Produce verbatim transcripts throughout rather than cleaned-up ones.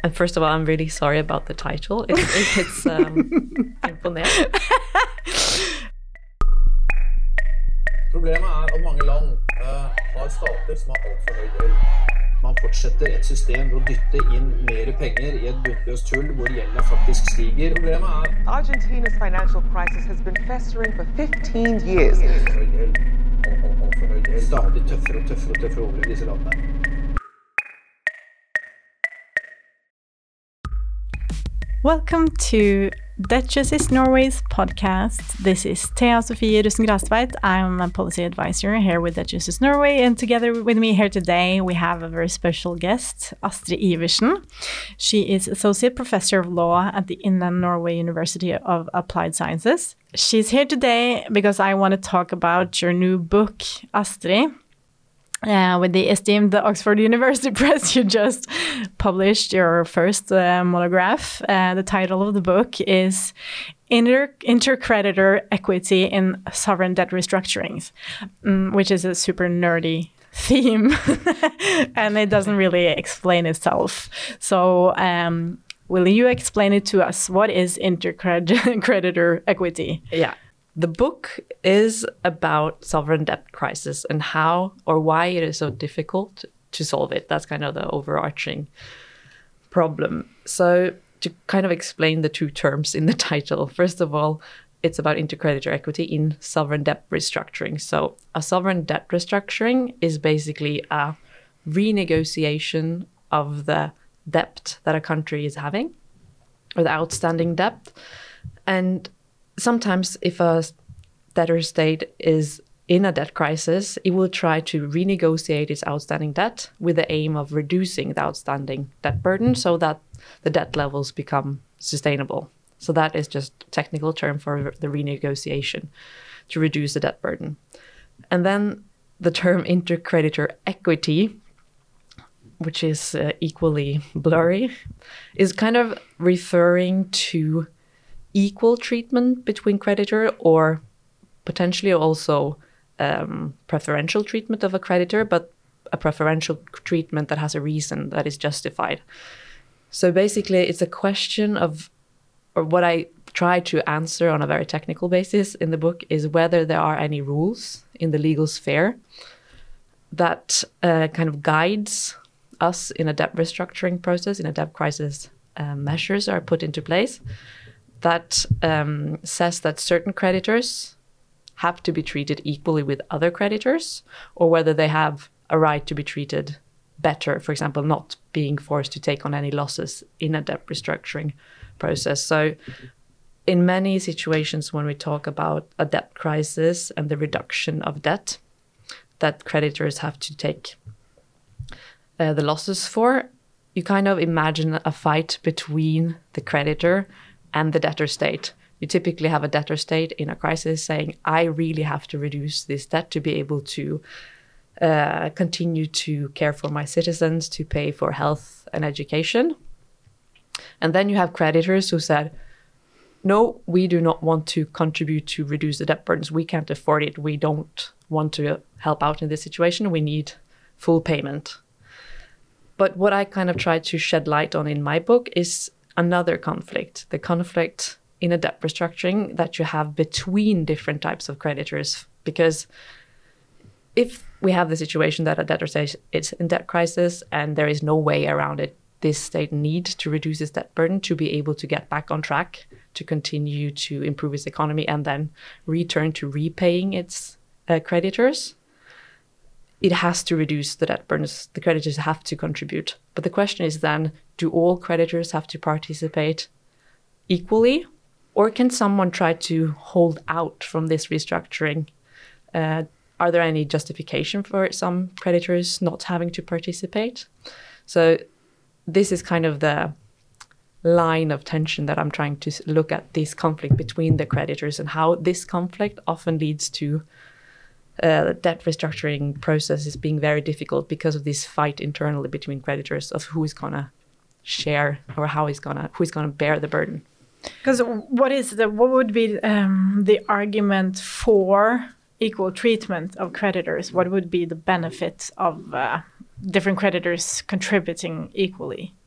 And first of all, I'm really sorry about the title. It, it, it's um, imponerende. Problemet er at mange land uh, har stater som har alt for høy gjeld. Man fortsetter et system hvor å dytte inn mer penger i et bunnløst hull hvor gjelden faktisk stiger. Problemet er Argentina's financial crisis has been festering for fifteen years. Alt for høy gjeld. Alt, alt, alt for høy gjeld. Stadig tøffere og tøffere og tøffere å overleve disse landene. Welcome to Duchesses Norway's podcast. This is Thea Sofie Russen Grastveit. I'm a policy advisor here with Duchesses Norway, and together with me here today we have a very special guest, Astrid Iversen. She is Associate Professor of Law at the Inland Norway University of Applied Sciences. She's here today because I want to talk about your new book, Astrid. Uh, with the esteemed Oxford University Press, you just published your first uh, monograph. Uh, the title of the book is Inter- Intercreditor Equity in Sovereign Debt Restructurings, um, which is a super nerdy theme, and it doesn't really explain itself. So um, will you explain it to us? What is intercreditor equity? Yeah. The book is about sovereign debt crisis and how or why it is so difficult to solve it. That's kind of the overarching problem. So to kind of explain the two terms in the title, first of all, it's about intercreditor equity in sovereign debt restructuring. So a sovereign debt restructuring is basically a renegotiation of the debt that a country is having, or the outstanding debt. And sometimes if a debtor state is in a debt crisis, it will try to renegotiate its outstanding debt with the aim of reducing the outstanding debt burden so that the debt levels become sustainable. So that is just a technical term for the renegotiation, to reduce the debt burden. And then the term intercreditor equity, which is uh, equally blurry, is kind of referring to equal treatment between creditor, or potentially also um, preferential treatment of a creditor, but a preferential treatment that has a reason that is justified. So basically it's a question of, or what I try to answer on a very technical basis in the book is whether there are any rules in the legal sphere that uh, kind of guides us in a debt restructuring process, in a debt crisis. Uh, measures are put into place that um, says that certain creditors have to be treated equally with other creditors, or whether they have a right to be treated better, for example, not being forced to take on any losses in a debt restructuring process. So in many situations when we talk about a debt crisis and the reduction of debt that creditors have to take uh, the losses for, you kind of imagine a fight between the creditor and the debtor state. You typically have a debtor state in a crisis saying, I really have to reduce this debt to be able to uh, continue to care for my citizens, to pay for health and education. And then you have creditors who said, no, we do not want to contribute to reduce the debt burdens. We can't afford it. We don't want to help out in this situation. We need full payment. But what I kind of tried to shed light on in my book is another conflict, the conflict in a debt restructuring that you have between different types of creditors. Because if we have the situation that a debtor says it's in debt crisis and there is no way around it, this state needs to reduce its debt burden to be able to get back on track, to continue to improve its economy and then return to repaying its uh, creditors, it has to reduce the debt burdens. The creditors have to contribute. But the question is then, do all creditors have to participate equally? Or can someone try to hold out from this restructuring? Uh, are there any justification for some creditors not having to participate? So this is kind of the line of tension that I'm trying to look at, this conflict between the creditors and how this conflict often leads to Uh, the debt restructuring process is being very difficult because of this fight internally between creditors of who is gonna share or how is gonna who is gonna bear the burden. Because what is the what would be um, the argument for equal treatment of creditors? What would be the benefit of uh, different creditors contributing equally?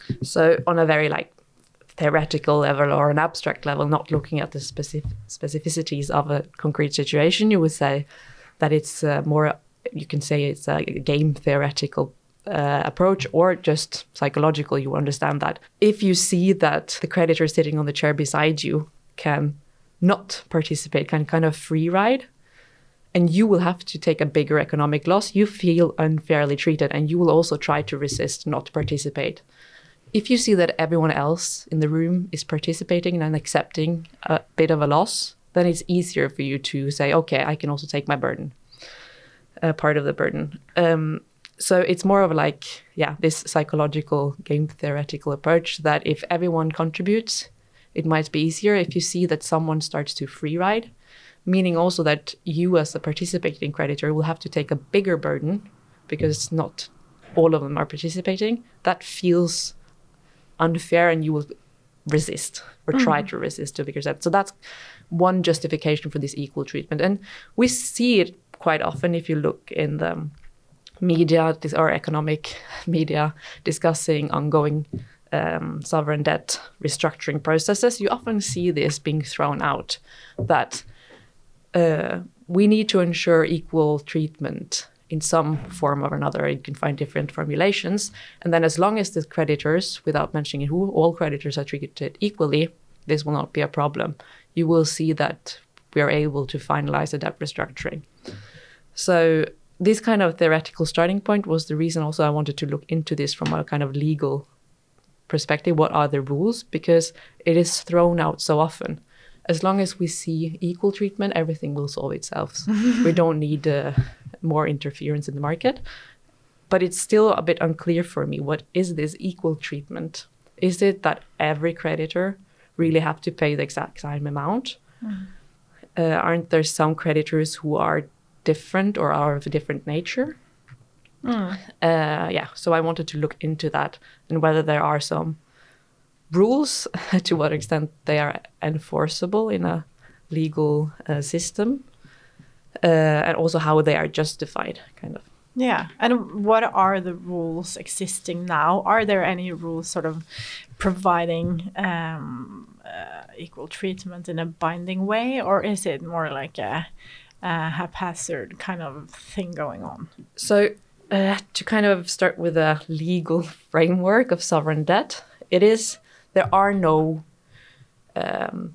So on a very like theoretical level or an abstract level, not looking at the specific specificities of a concrete situation, you would say that it's uh, more, you can say it's a game theoretical uh, approach, or just psychological. You understand that if you see that the creditor sitting on the chair beside you can not participate, can kind of free ride, and you will have to take a bigger economic loss, you feel unfairly treated, and you will also try to resist, not participate. If you see that everyone else in the room is participating and accepting a bit of a loss, then it's easier for you to say, okay, I can also take my burden, uh, part of the burden. Um, so it's more of like, yeah, this psychological game theoretical approach that if everyone contributes, it might be easier. If you see that someone starts to free ride, meaning also that you as a participating creditor will have to take a bigger burden because not all of them are participating, that feels unfair and you will resist or try mm. to resist to a bigger extent. So that's one justification for this equal treatment. And we see it quite often if you look in the media or economic media discussing ongoing um, sovereign debt restructuring processes. You often see this being thrown out, that uh, we need to ensure equal treatment in some form or another. You can find different formulations. And then as long as the creditors, without mentioning who, all creditors are treated equally, this will not be a problem. You will see that we are able to finalize the debt restructuring. So this kind of theoretical starting point was the reason also I wanted to look into this from a kind of legal perspective. What are the rules? Because it is thrown out so often. As long as we see equal treatment, everything will solve itself. We don't need uh, more interference in the market. But it's still a bit unclear for me. What is this equal treatment? Is it that every creditor really have to pay the exact same amount? Mm. Uh, aren't there some creditors who are different or are of a different nature? Mm. Uh, yeah, so I wanted to look into that and whether there are some rules, to what extent they are enforceable in a legal uh, system, uh, and also how they are justified, kind of. Yeah, and what are the rules existing now? Are there any rules sort of providing um, uh, equal treatment in a binding way, or is it more like a, a haphazard kind of thing going on? So uh, to kind of start with a legal framework of sovereign debt, it is, there are no um,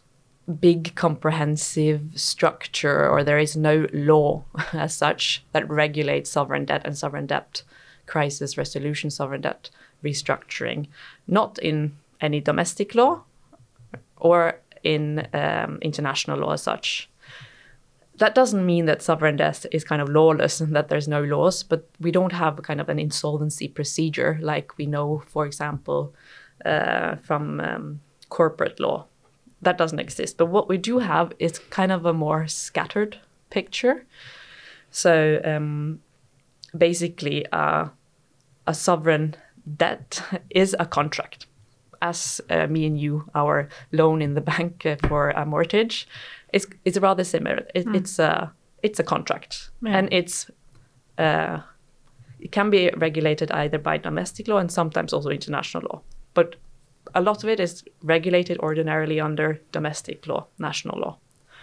big comprehensive structure, or there is no law as such that regulates sovereign debt and sovereign debt crisis resolution, sovereign debt restructuring, not in any domestic law or in um, international law as such. That doesn't mean that sovereign debt is kind of lawless and that there's no laws, but we don't have kind of an insolvency procedure like we know, for example, uh, from um, corporate law. That doesn't exist. But what we do have is kind of a more scattered picture. So um, basically, uh, a sovereign debt is a contract. As uh, me and you, our loan in the bank uh, for a mortgage, it's it's rather similar. It, mm. It's a it's a contract, yeah. And it's uh, it can be regulated either by domestic law and sometimes also international law. But a lot of it is regulated ordinarily under domestic law, national law.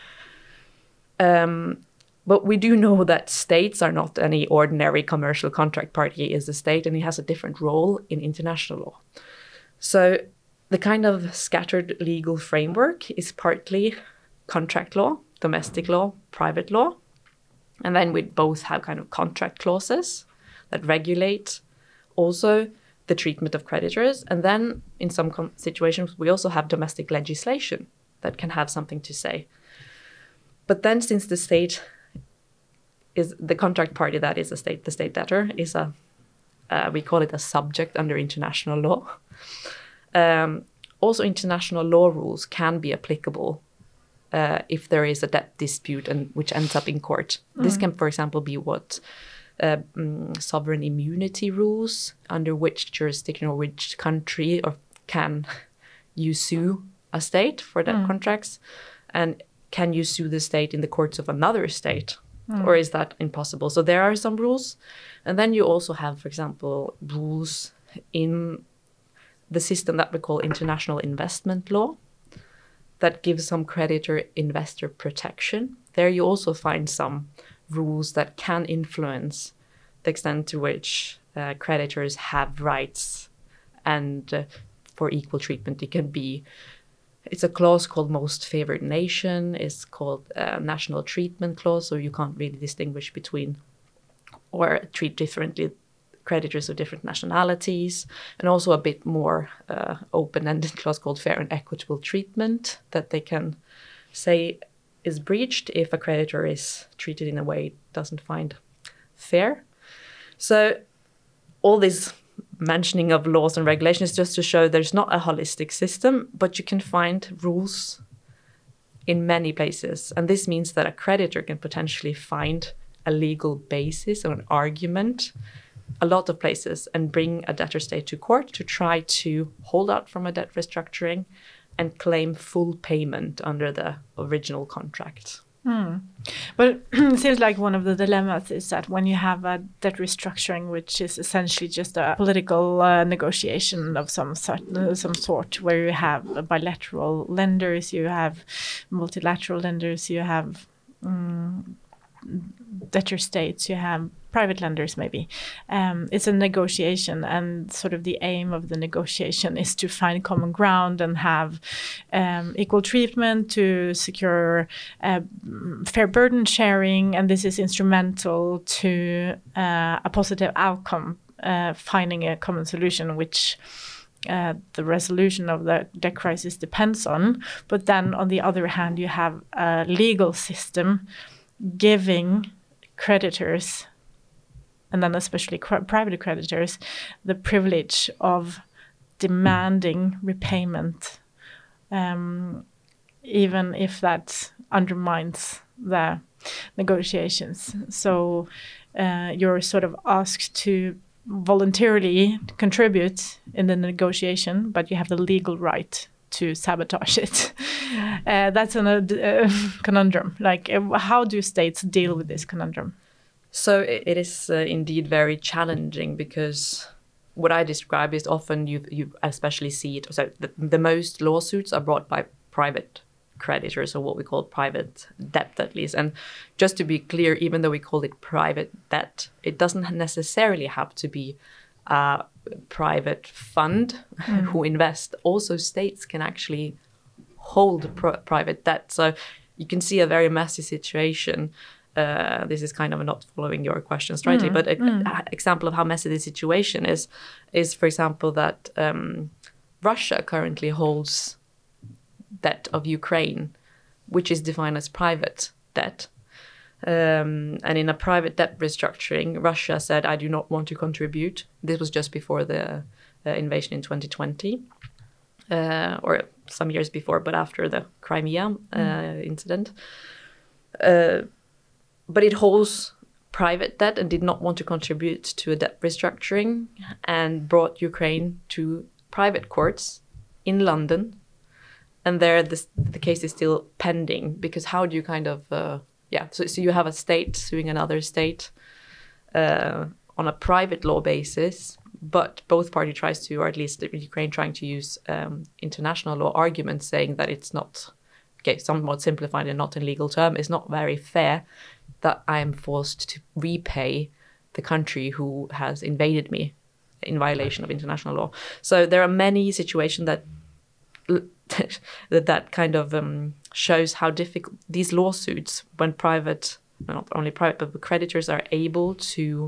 Um, but we do know that states are not any ordinary commercial contract party. Is a state, and it has a different role in international law. So the kind of scattered legal framework is partly contract law, domestic law, private law. And then we both have kind of contract clauses that regulate also the treatment of creditors. And then in some com- situations, we also have domestic legislation that can have something to say. But then since the state is the contract party, that is a state, the state debtor is a, uh, we call it a subject under international law. Um, also international law rules can be applicable uh, if there is a debt dispute and which ends up in court. Mm. This can, for example, be what Uh, um, sovereign immunity rules, under which jurisdiction or which country or can you sue a state for debt mm. contracts, and can you sue the state in the courts of another state, mm. or is that impossible? So there are some rules, and then you also have, for example, rules in the system that we call international investment law that gives some creditor investor protection. There you also find some rules that can influence the extent to which uh, creditors have rights and uh, for equal treatment. It can be, it's a clause called most favored nation, it's called uh, national treatment clause, so you can't really distinguish between or treat differently creditors of different nationalities, and also a bit more uh, open-ended clause called fair and equitable treatment that they can say is breached if a creditor is treated in a way it doesn't find fair. So all this mentioning of laws and regulations just to show there's not a holistic system, but you can find rules in many places. And this means that a creditor can potentially find a legal basis or an argument a lot of places and bring a debtor state to court to try to hold out from a debt restructuring and claim full payment under the original contract. Mm. But it seems like one of the dilemmas is that when you have a debt restructuring, which is essentially just a political uh, negotiation of some sort, uh, some sort, where you have bilateral lenders, you have multilateral lenders, you have um, debtor states, you have private lenders maybe. Um, it's a negotiation, and sort of the aim of the negotiation is to find common ground and have um, equal treatment to secure uh, fair burden sharing, and this is instrumental to uh, a positive outcome, uh, finding a common solution which Uh, the resolution of the debt crisis depends on. But then on the other hand, you have a legal system giving creditors, and then especially cr- private creditors, the privilege of demanding repayment, um, even if that undermines the negotiations. So uh, you're sort of asked to voluntarily contribute in the negotiation, but you have the legal right to sabotage it. Uh, that's a uh, conundrum. Like, uh, how do states deal with this conundrum? So it, it is uh, indeed very challenging, because what I describe is often you you especially see it. So the, the most lawsuits are brought by private creditors, or what we call private debt, at least. And just to be clear, even though we call it private debt, it doesn't necessarily have to be a private fund mm. who invest. Also, states can actually hold pr- private debt. So you can see a very messy situation. Uh, this is kind of not following your question straightly, mm. but an mm. example of how messy the situation is, is, for example, that um, Russia currently holds debt of Ukraine, which is defined as private debt. Um, and in a private debt restructuring, Russia said, I do not want to contribute. This was just before the uh, invasion in twenty twenty, uh, or some years before, but after the Crimea uh, mm. incident. Uh, but it holds private debt and did not want to contribute to a debt restructuring, and brought Ukraine to private courts in London. And there this, the case is still pending, because how do you kind of... Uh, Yeah, so, so you have a state suing another state uh, on a private law basis, but both parties tries to, or at least Ukraine trying to use um, international law arguments, saying that it's not, okay, somewhat simplified and not in legal term, it's not very fair that I am forced to repay the country who has invaded me in violation of international law. So there are many situations that that, that kind of um, shows how difficult these lawsuits, when private, not only private, but creditors are able to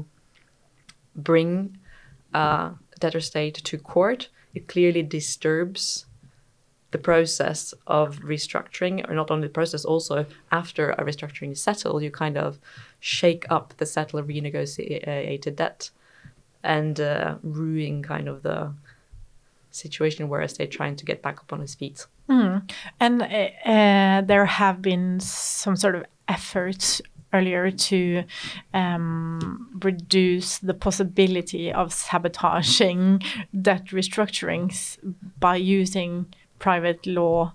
bring a debtor state to court, it clearly disturbs the process of restructuring, or not only the process, also after a restructuring is settled, you kind of shake up the settled renegotiated debt and uh, ruin kind of the situation where a state trying to get back up on its feet. Mm. And uh, uh, there have been some sort of efforts earlier to um, reduce the possibility of sabotaging debt restructurings by using private law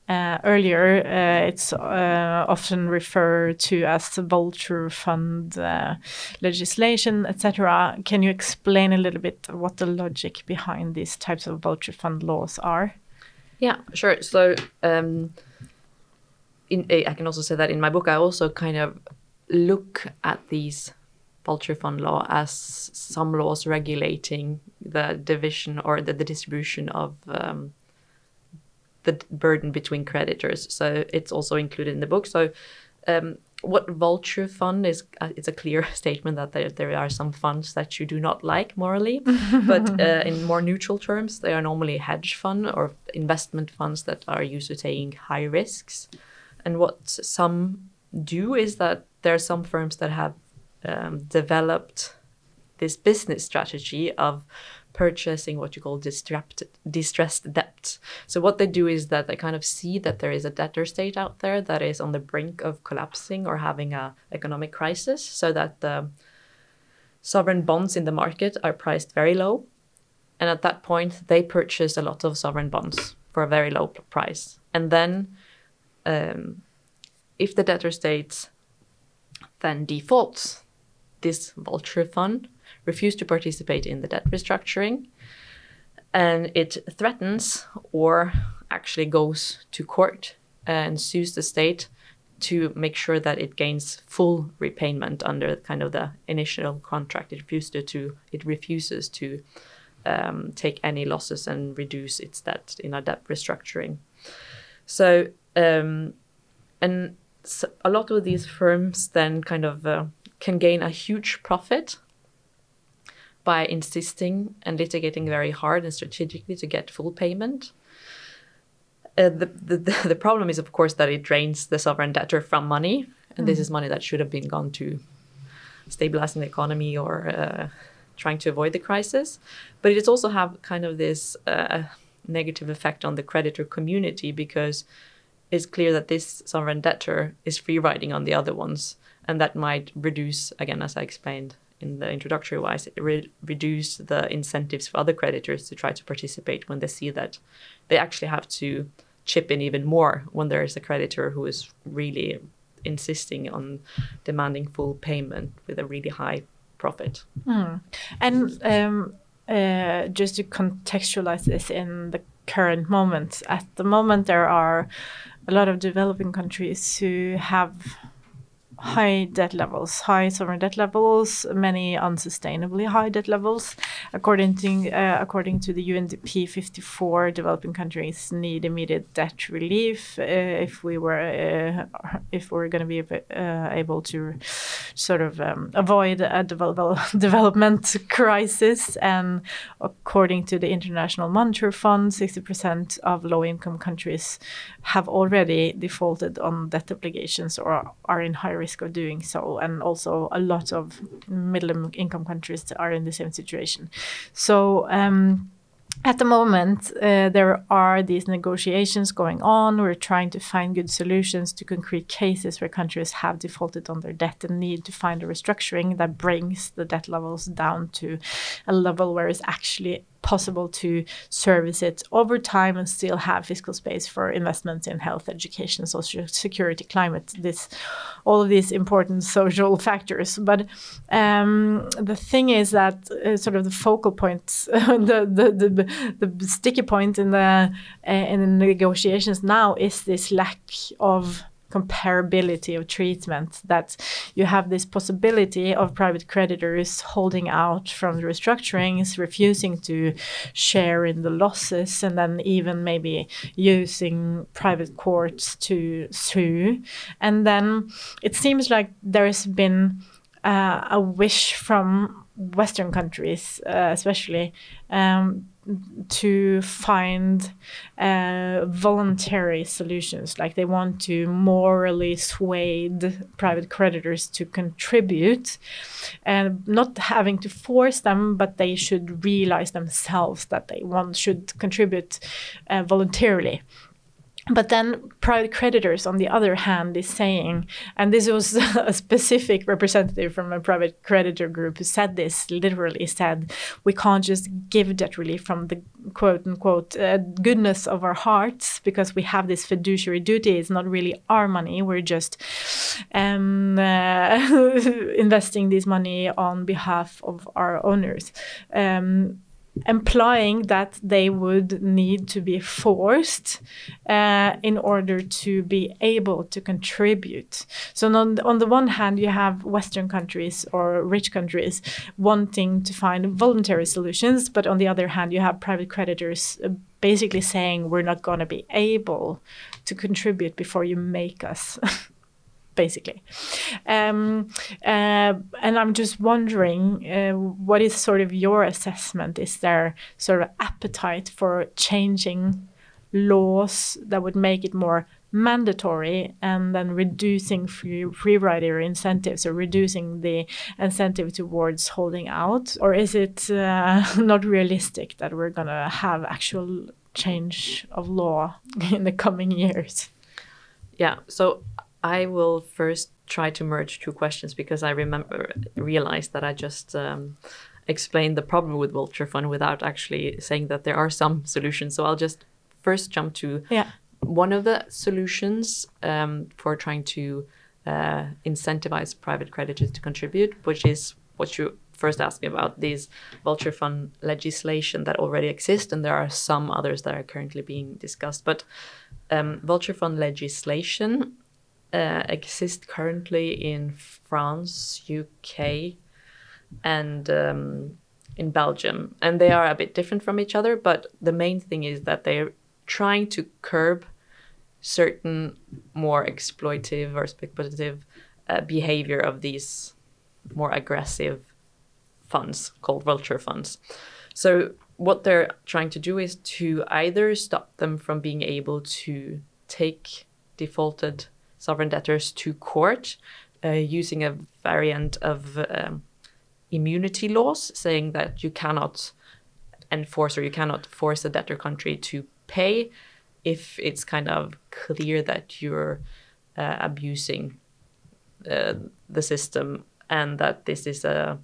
uh, earlier, uh, it's uh, often referred to as the vulture fund uh, legislation, et cetera. Can you explain a little bit what the logic behind these types of vulture fund laws are? Yeah, sure. So um, in, I can also say that in my book, I also kind of look at these vulture fund law as some laws regulating the division or the, the distribution of um, the burden between creditors. So it's also included in the book. So um, what vulture fund is, uh, it's a clear statement that there, there are some funds that you do not like morally, but uh, in more neutral terms, they are normally hedge fund or investment funds that are used to taking high risks. And what some do is that there are some firms that have um, developed this business strategy of purchasing what you call distressed, distressed debt. So what they do is that they kind of see that there is a debtor state out there that is on the brink of collapsing or having a economic crisis, so that the sovereign bonds in the market are priced very low. And at that point, they purchase a lot of sovereign bonds for a very low price. And then um, if the debtor state then defaults, this vulture fund refuse to participate in the debt restructuring, and it threatens or actually goes to court and sues the state to make sure that it gains full repayment under kind of the initial contract. It refuses to, it refuses to um, take any losses and reduce its debt in a debt restructuring. So, um, and so a lot of these firms then kind of uh, can gain a huge profit by insisting and litigating very hard and strategically to get full payment. Uh, the, the the problem is, of course, that it drains the sovereign debtor from money, and mm. this is money that should have been gone to stabilizing the economy or uh, trying to avoid the crisis. But it also have kind of this uh, negative effect on the creditor community, because it's clear that this sovereign debtor is free riding on the other ones, and that might reduce, again, as I explained in the introductory wise, re- reduce the incentives for other creditors to try to participate when they see that they actually have to chip in even more when there is a creditor who is really insisting on demanding full payment with a really high profit. Mm. And um, uh, just to contextualize this in the current moment, at the moment there are a lot of developing countries who have high debt levels, high sovereign debt levels, many unsustainably high debt levels. According to uh, according to the U N D P, fifty-four developing countries need immediate debt relief uh, if we were uh, if we're going to be uh, able to sort of um, avoid a develop development crisis. And according to the International Monetary Fund, sixty percent of low-income countries have already defaulted on debt obligations or are in high risk of doing so, and also a lot of middle income countries are in the same situation. So um, at the moment, uh, there are these negotiations going on. We're trying to find good solutions to concrete cases where countries have defaulted on their debt and need to find a restructuring that brings the debt levels down to a level where it's actually possible to service it over time and still have fiscal space for investments in health, education, social security, climate, this, all of these important social factors. But um, the thing is that uh, sort of the focal point, the, the the the sticky point in the uh, in the negotiations now is this lack of comparability of treatment, that you have this possibility of private creditors holding out from the restructurings, refusing to share in the losses, and then even maybe using private courts to sue. And then it seems like there has been uh, a wish from Western countries, uh, especially, um, to find uh, voluntary solutions. Like they want to morally sway private creditors to contribute, and not having to force them, but they should realize themselves that they want should contribute uh, voluntarily. But then private creditors, on the other hand, is saying, and this was a specific representative from a private creditor group who said this, literally said, we can't just give debt relief from the quote unquote uh, goodness of our hearts because we have this fiduciary duty. It's not really our money. We're just um, uh, investing this money on behalf of our owners. Um, implying that they would need to be forced uh, in order to be able to contribute. So on, on the one hand, you have Western countries or rich countries wanting to find voluntary solutions, but on the other hand, you have private creditors uh, basically saying we're not going to be able to contribute before you make us. Basically. Um, uh, and I'm just wondering, uh, what is sort of your assessment? Is there sort of appetite for changing laws that would make it more mandatory and then reducing free, free rider incentives or reducing the incentive towards holding out? Or is it uh, not realistic that we're going to have actual change of law in the coming years? Yeah, so I will first try to merge two questions because I remember realized that I just um, explained the problem with Vulture Fund without actually saying that there are some solutions. So I'll just first jump to yeah. one of the solutions um, for trying to uh, incentivize private creditors to contribute, which is what you first asked me about, these Vulture Fund legislation that already exist, and there are some others that are currently being discussed. But um, Vulture Fund legislation Uh, exist currently in France, U K, and um, in Belgium. And they are a bit different from each other, but the main thing is that they're trying to curb certain more exploitive or speculative uh, behavior of these more aggressive funds called vulture funds. So what they're trying to do is to either stop them from being able to take defaulted sovereign debtors to court uh, using a variant of um, immunity laws, saying that you cannot enforce or you cannot force a debtor country to pay if it's kind of clear that you're uh, abusing uh, the system and that this is a,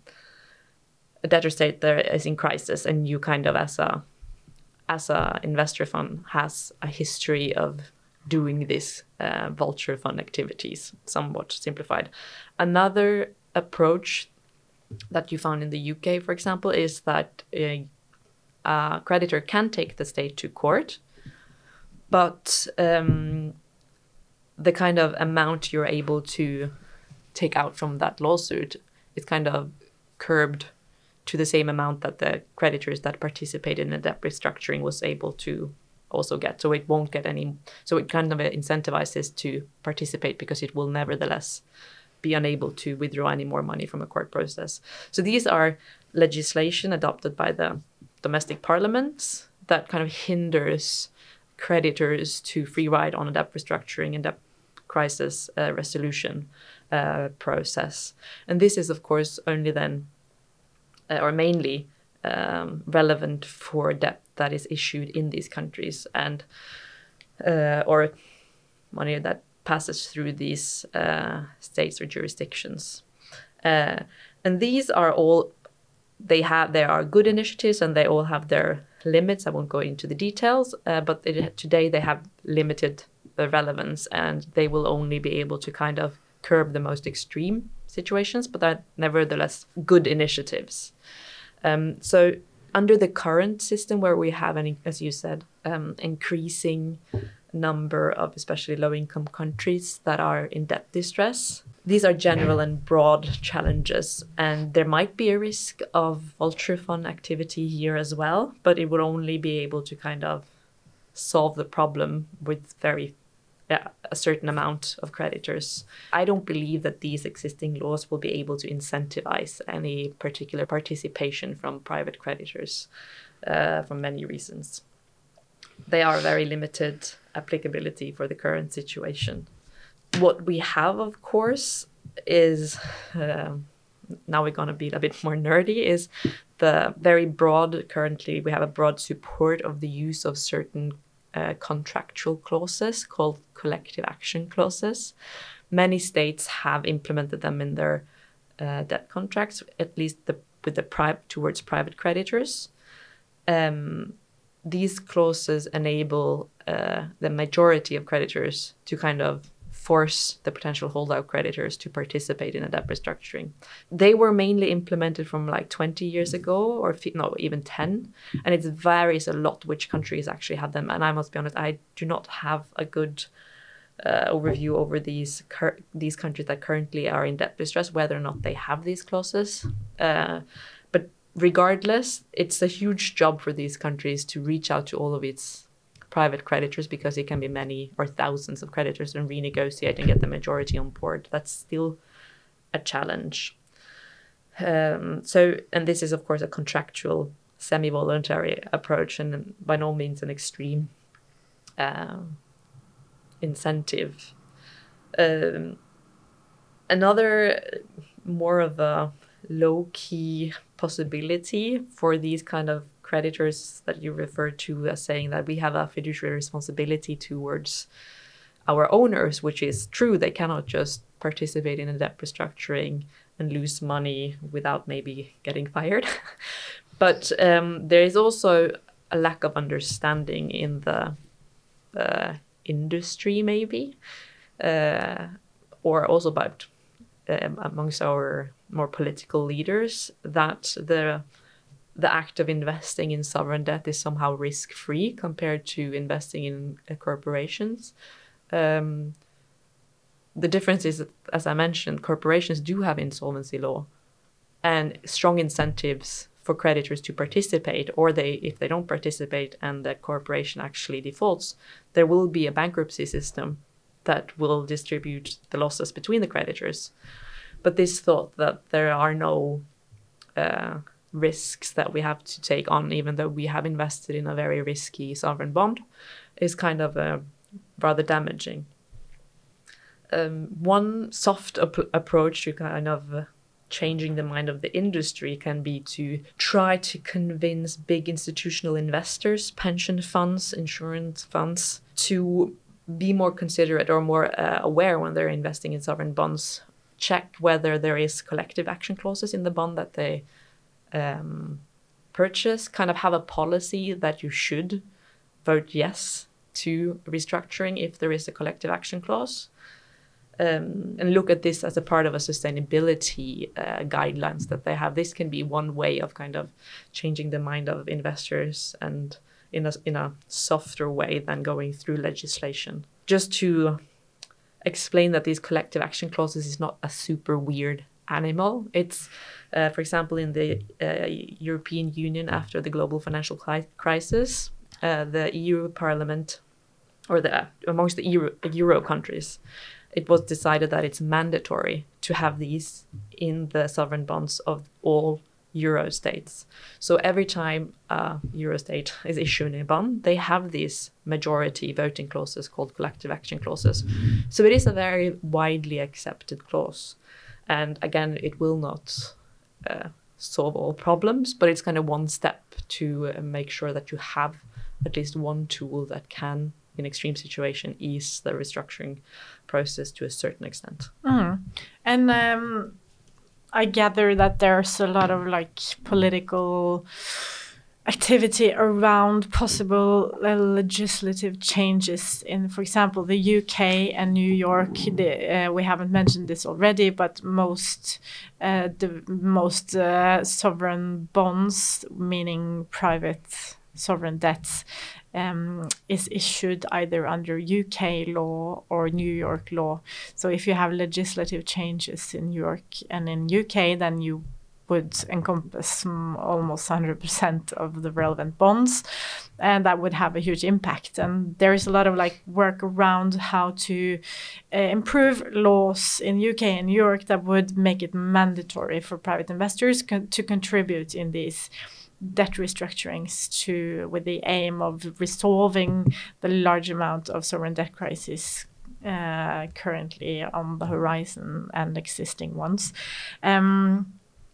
a debtor state that is in crisis, and you kind of as a as a investor fund has a history of doing this uh, vulture fund activities, somewhat simplified. Another approach that you found in the U K, for example, is that a, a creditor can take the state to court, but um, the kind of amount you're able to take out from that lawsuit is kind of curbed to the same amount that the creditors that participated in the debt restructuring was able to also get. So it won't get any, so it kind of incentivizes to participate because it will nevertheless be unable to withdraw any more money from a court process. So these are legislation adopted by the domestic parliaments that kind of hinders creditors to free ride on a debt restructuring and debt crisis uh, resolution uh, process. And this is, of course, only then, uh, or mainly, um, relevant for debt that is issued in these countries and uh, or money that passes through these uh, states or jurisdictions. Uh, and these are all, they have, they are good initiatives and they all have their limits. I won't go into the details, uh, but it, today they have limited uh, relevance and they will only be able to kind of curb the most extreme situations, but they're nevertheless good initiatives. Um, so under the current system where we have, an, as you said, um, increasing number of especially low-income countries that are in debt distress, these are general and broad challenges, and there might be a risk of vulture fund activity here as well, but it would only be able to kind of solve the problem with very yeah, a certain amount of creditors. I don't believe that these existing laws will be able to incentivize any particular participation from private creditors uh, for many reasons. They are very limited applicability for the current situation. What we have, of course, is, uh, now we're going to be a bit more nerdy, is the very broad, currently we have a broad support of the use of certain uh, contractual clauses called collective action clauses. Many states have implemented them in their uh, debt contracts, at least the, with the pri- towards private creditors. Um, these clauses enable uh, the majority of creditors to kind of force the potential holdout creditors to participate in a debt restructuring. They were mainly implemented from like twenty years ago, or no, even ten, and it varies a lot which countries actually have them. And I must be honest, I do not have a good uh, overview over these cur- these countries that currently are in debt distress, whether or not they have these clauses. Uh, but regardless, it's a huge job for these countries to reach out to all of its private creditors, because it can be many or thousands of creditors, and renegotiate and get the majority on board. That's still a challenge. Um, so, and this is of course a contractual, semi-voluntary approach, and by no means an extreme uh, incentive. Um, another more of a low-key possibility for these kind of creditors that you refer to as saying that we have a fiduciary responsibility towards our owners, which is true. They cannot just participate in a debt restructuring and lose money without maybe getting fired. But um, there is also a lack of understanding in the uh, industry, maybe, uh, or also about um, amongst our more political leaders, that the the act of investing in sovereign debt is somehow risk-free compared to investing in uh, corporations. Um, the difference is that, as I mentioned, corporations do have insolvency law and strong incentives for creditors to participate, or they, if they don't participate and the corporation actually defaults, there will be a bankruptcy system that will distribute the losses between the creditors. But this thought that there are no uh, risks that we have to take on, even though we have invested in a very risky sovereign bond, is kind of uh, rather damaging. Um, one soft ap- approach to kind of uh, changing the mind of the industry can be to try to convince big institutional investors, pension funds, insurance funds, to be more considerate or more uh, aware when they're investing in sovereign bonds. Check whether there is collective action clauses in the bond that they um, purchase, kind of have a policy that you should vote yes to restructuring if there is a collective action clause. Um, and look at this as a part of a sustainability uh, guidelines that they have. This can be one way of kind of changing the mind of investors, and in a, in a softer way than going through legislation. Just to explain that these collective action clauses is not a super weird animal. It's, uh, for example, in the uh, European Union after the global financial cli- crisis, uh, the E U Parliament, or the amongst the Euro, Euro countries, it was decided that it's mandatory to have these in the sovereign bonds of all Euro states. So every time a Euro state is issuing a bond, they have these majority voting clauses called collective action clauses. So it is a very widely accepted clause. And again, it will not uh, solve all problems, but it's kind of one step to uh, make sure that you have at least one tool that can, in extreme situation, ease the restructuring process to a certain extent. Mm. And um, I gather that there's a lot of like political activity around possible uh, legislative changes in, for example, the U K and New York. The, uh, we haven't mentioned this already, but most uh, the most uh, sovereign bonds, meaning private sovereign debts, um, is issued either under U K law or New York law. So if you have legislative changes in New York and in U K, then you would encompass um, almost one hundred percent of the relevant bonds, and that would have a huge impact. And there is a lot of like work around how to uh, improve laws in U K and New York that would make it mandatory for private investors con- to contribute in these debt restructurings, to with the aim of resolving the large amount of sovereign debt crisis uh, currently on the horizon and existing ones. Um,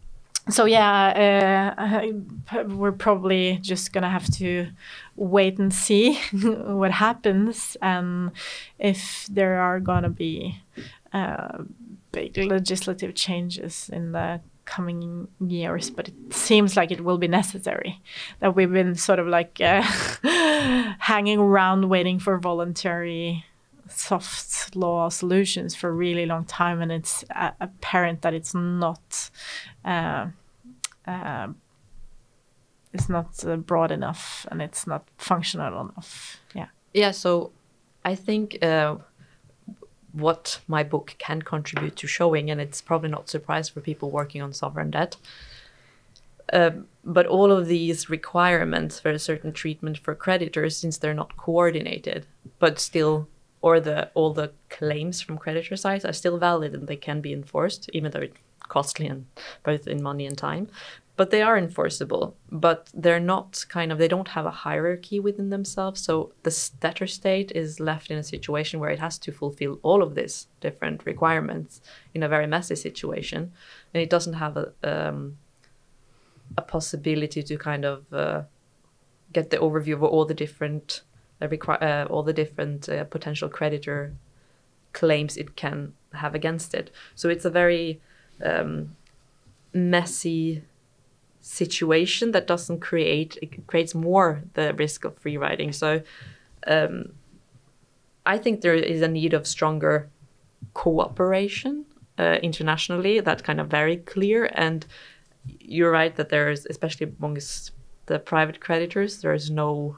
so yeah, uh, we're probably just gonna have to wait and see what happens, and if there are gonna be uh, big legislative changes in the coming years. But it seems like it will be necessary. That we've been sort of like uh, hanging around waiting for voluntary soft law solutions for a really long time, and it's uh, apparent that it's not uh, uh, it's not uh, broad enough, and it's not functional enough. Yeah. Yeah. So I think uh, what my book can contribute to showing, and it's probably not a surprise for people working on sovereign debt, uh, but all of these requirements for a certain treatment for creditors, since they're not coordinated, but still, or the all the claims from creditor sides are still valid and they can be enforced, even though it's costly and both in money and time. But they are enforceable, but they're not kind of, they don't have a hierarchy within themselves. So the debtor state is left in a situation where it has to fulfill all of these different requirements in a very messy situation. And it doesn't have a, um, a possibility to kind of uh, get the overview of all the different, uh, requ- uh, all the different uh, potential creditor claims it can have against it. So it's a very um, messy situation that doesn't create, it creates more the risk of free riding. So um, I think there is a need of stronger cooperation uh, internationally. That's kind of very clear. And you're right that there is, especially amongst the private creditors, there is no,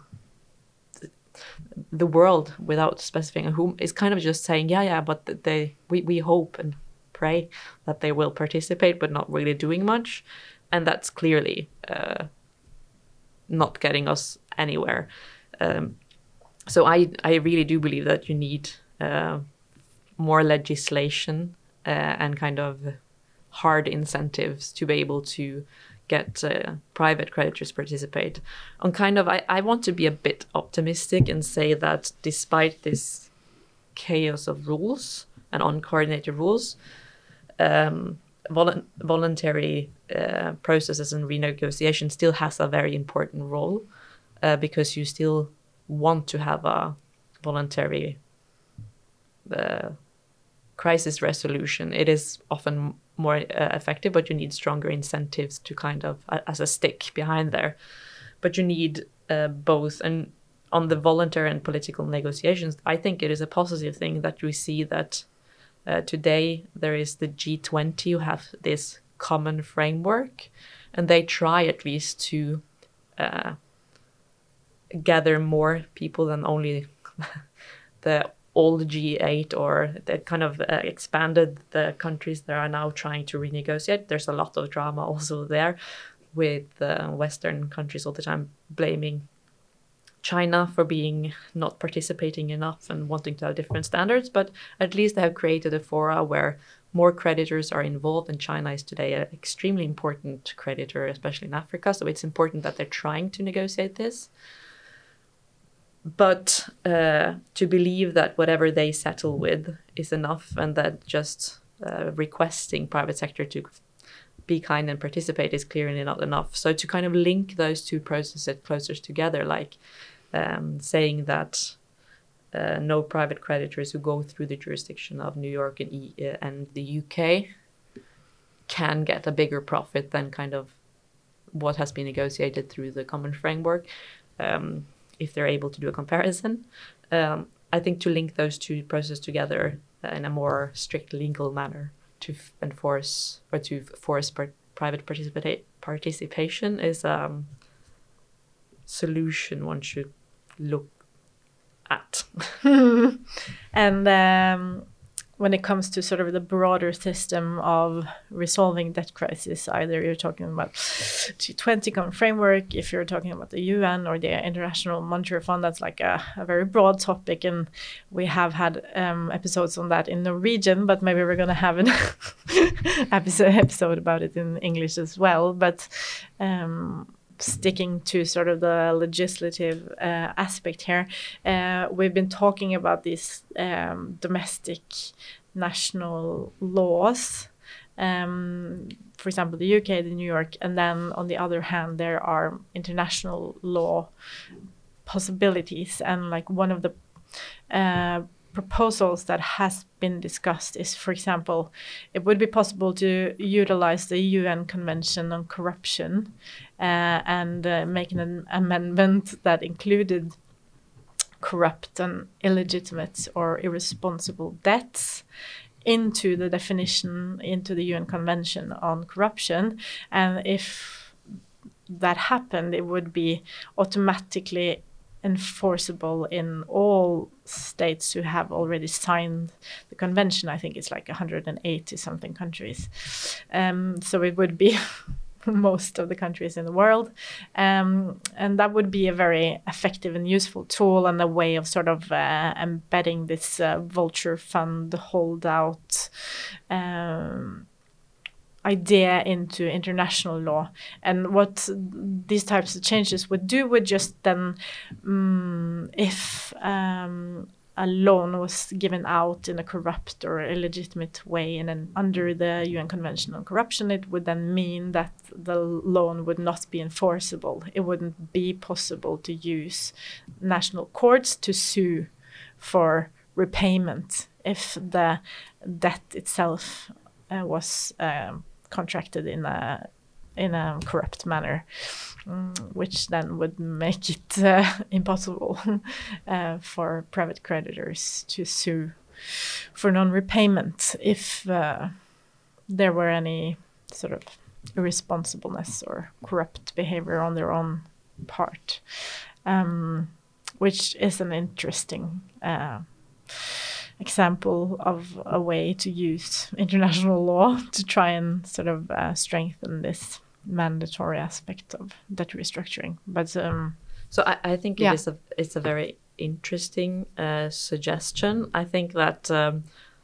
the world, without specifying whom, is kind of just saying, yeah, yeah, but they, we, we hope and pray that they will participate, but not really doing much. And that's clearly uh, not getting us anywhere. Um, so I, I really do believe that you need uh, more legislation uh, and kind of hard incentives to be able to get uh, private creditors participate. On kind of, I, I want to be a bit optimistic and say that despite this chaos of rules and uncoordinated rules, um, Vol- voluntary uh, processes and renegotiation still has a very important role uh, because you still want to have a voluntary uh, crisis resolution. It is often more uh, effective, but you need stronger incentives to kind of, uh, as a stick behind there. But you need uh, both. And on the voluntary and political negotiations, I think it is a positive thing that we see that Uh, today, there is the G twenty who have this common framework, and they try at least to uh, gather more people than only the old G eight, or they kind of uh, expanded the countries that are now trying to renegotiate. There's a lot of drama also there with uh, Western countries all the time blaming China for being not participating enough and wanting to have different standards, but at least they have created a fora where more creditors are involved, and China is today an extremely important creditor, especially in Africa, so it's important that they're trying to negotiate this. But uh, to believe that whatever they settle with is enough, and that just uh, requesting private sector to be kind and participate is clearly not enough. So to kind of link those two processes closer together, like Um, saying that uh, no private creditors who go through the jurisdiction of New York and, e- uh, and the U K can get a bigger profit than kind of what has been negotiated through the common framework, um, if they're able to do a comparison. Um, I think to link those two processes together uh, in a more strict legal manner to f- enforce or to force par- private participa- participation is a um, solution one should look at. And um, when it comes to sort of the broader system of resolving debt crisis, either you're talking about G twenty common framework, if you're talking about the U N or the International Monetary Fund, that's like a, a very broad topic, and we have had um, episodes on that in Norwegian, but maybe we're going to have an episode, episode about it in English as well. But um, sticking to sort of the legislative uh, aspect here, uh, we've been talking about these um, domestic national laws um, for example, the U K, the New York, and then on the other hand, there are international law possibilities. And like one of the uh, proposals that has been discussed is, for example, it would be possible to utilize the U N Convention on Corruption uh, and uh, make an amendment that included corrupt and illegitimate or irresponsible debts into the definition, into the U N Convention on Corruption. And if that happened, it would be automatically enforceable in all states who have already signed the convention. I think it's like one hundred eighty something countries. Um, so it would be most of the countries in the world. Um, and that would be a very effective and useful tool and a way of sort of uh, embedding this uh, vulture fund holdout um, idea into international law. And what these types of changes would do would just then, um, if um, a loan was given out in a corrupt or illegitimate way and then under the U N Convention on Corruption, it would then mean that the loan would not be enforceable. It wouldn't be possible to use national courts to sue for repayment if the debt itself uh, was um, contracted in a in a corrupt manner, um, which then would make it uh, impossible uh, for private creditors to sue for non-repayment if uh, there were any sort of irresponsibleness or corrupt behavior on their own part, um, which is an interesting uh, example of a way to use international law to try and sort of uh, strengthen this mandatory aspect of debt restructuring. But um, so I, I think yeah. it is a it's a very interesting uh, suggestion. I think that um,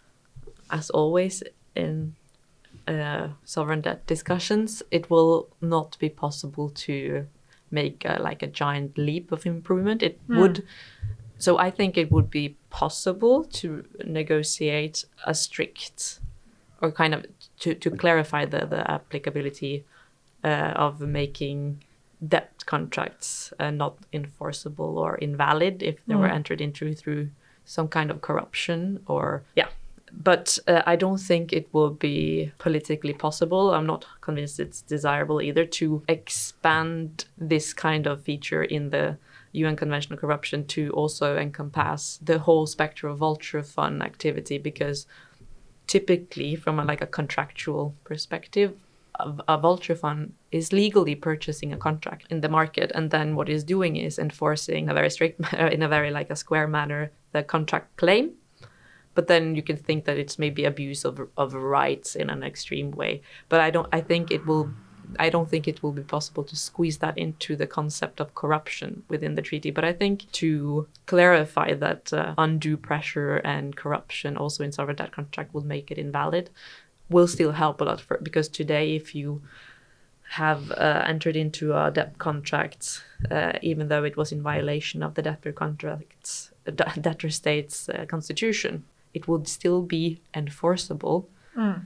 as always in uh, sovereign debt discussions, it will not be possible to make a, like a giant leap of improvement. It mm. would. So I think it would be possible to negotiate a strict, or kind of to, to clarify the, the applicability uh, of making debt contracts uh, not enforceable or invalid if they mm. were entered into through some kind of corruption or, yeah. But uh, I don't think it will be politically possible. I'm not convinced it's desirable either to expand this kind of feature in the U N Convention on Corruption to also encompass the whole spectrum of vulture fund activity, because typically from a, like a contractual perspective, a, a vulture fund is legally purchasing a contract in the market, and then what it's doing is enforcing a very strict, in a very like a square manner, the contract claim. But then you can think that it's maybe abuse of of rights in an extreme way. But I don't. I think it will. I don't think it will be possible to squeeze that into the concept of corruption within the treaty. But I think to clarify that uh, undue pressure and corruption also in sovereign debt contract will make it invalid will still help a lot. For because today, if you have uh, entered into a debt contract, uh, even though it was in violation of the debtor contract's uh, debtor state's uh, constitution, it would still be enforceable mm.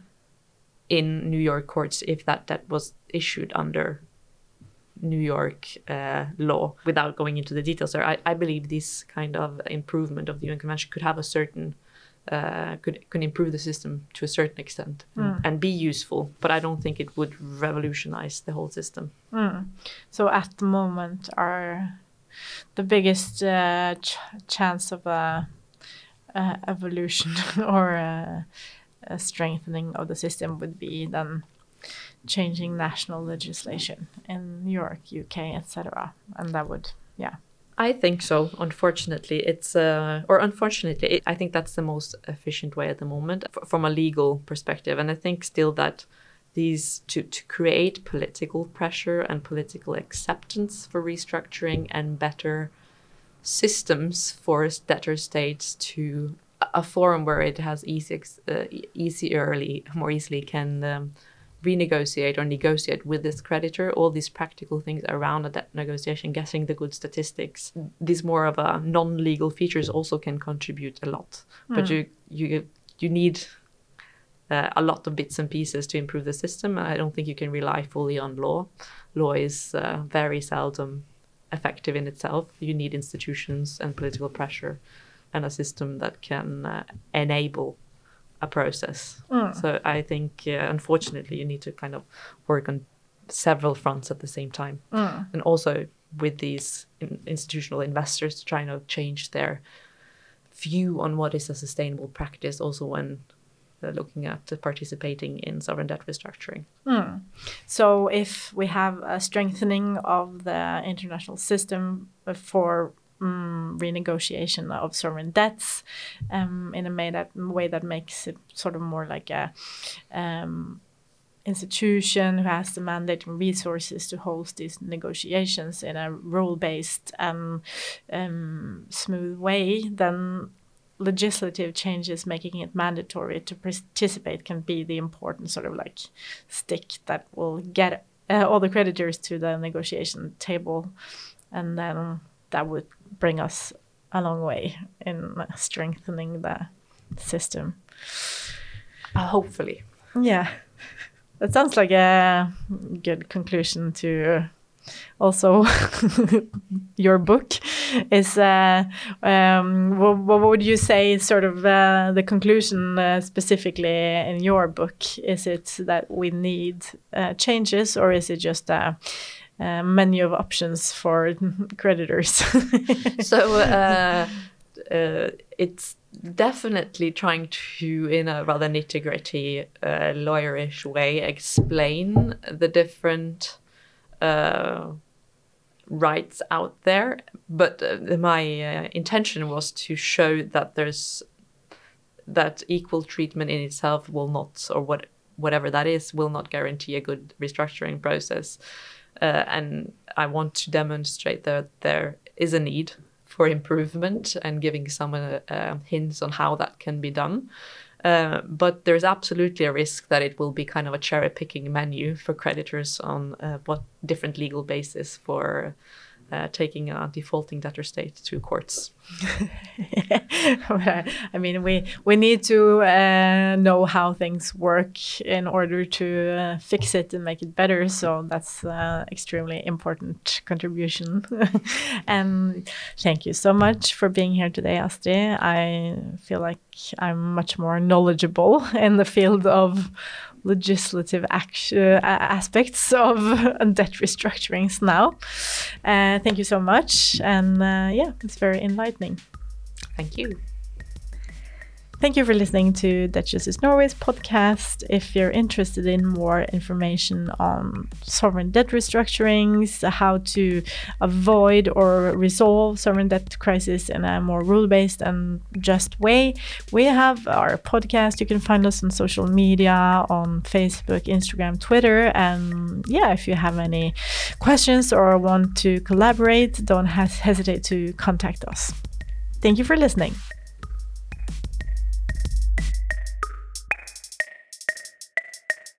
in New York courts if that debt was issued under New York uh, law. Without going into the details there, I, I believe this kind of improvement of the U N Convention could have a certain, uh, could could improve the system to a certain extent mm. and be useful, but I don't think it would revolutionize the whole system. Mm. So at the moment, our the biggest uh, ch chance of a Uh, evolution or uh, a strengthening of the system would be then changing national legislation in New York, U K, et cetera. And that would, yeah. I think so. Unfortunately, it's uh, or unfortunately, it, I think that's the most efficient way at the moment from a legal perspective. And I think still that these to to create political pressure and political acceptance for restructuring and better systems for debtor states to a forum where it has easy, uh, easierly, more easily can um, renegotiate or negotiate with this creditor, all these practical things around a debt negotiation, getting the good statistics. These more of a non-legal features also can contribute a lot. Mm. But you you you need uh, a lot of bits and pieces to improve the system. I don't think you can rely fully on law. Law is uh, very seldom effective in itself. You need institutions and political pressure and a system that can uh, enable a process. Mm. So I think, uh, unfortunately, you need to kind of work on several fronts at the same time. Mm. And also with these in- institutional investors trying to change their view on what is a sustainable practice also when uh, looking at uh, participating in sovereign debt restructuring. Mm. So if we have a strengthening of the international system for um, renegotiation of sovereign debts um, in a way that, way that makes it sort of more like a um, institution who has the mandate and resources to host these negotiations in a rule-based and um, smooth way, then legislative changes making it mandatory to participate can be the important sort of like stick that will get uh, all the creditors to the negotiation table, and then that would bring us a long way in strengthening the system. Uh, hopefully. Yeah. That sounds like a good conclusion to also your book. Is uh, um, what, what would you say is sort of uh, the conclusion uh, specifically in your book? Is it that we need uh, changes, or is it just a, a menu of options for creditors? So uh, uh, it's definitely trying to, in a rather nitty-gritty, uh, lawyerish way, explain the different uh, rights out there. But uh, my uh, intention was to show that there's that equal treatment in itself will not, or what whatever that is, will not guarantee a good restructuring process. Uh, and I want to demonstrate that there is a need for improvement and giving some uh, uh, hints on how that can be done. Uh, but there's absolutely a risk that it will be kind of a cherry-picking menu for creditors on uh, what different legal basis for uh, taking a defaulting debtor state to courts. I mean, we we need to uh, know how things work in order to uh, fix it and make it better. So that's uh, extremely important contribution. And thank you so much for being here today, Astrid. I feel like I'm much more knowledgeable in the field of legislative action, uh, aspects of debt restructurings now. Uh, thank you so much. And uh, yeah, it's very enlightening. Thank you. Thank you for listening to Debt Justice Norway's podcast. If you're interested in more information on sovereign debt restructurings, how to avoid or resolve sovereign debt crisis in a more rule-based and just way, we have our podcast. You can find us on social media, on Facebook, Instagram, Twitter. And yeah, if you have any questions or want to collaborate, don't hesitate to contact us. Thank you for listening.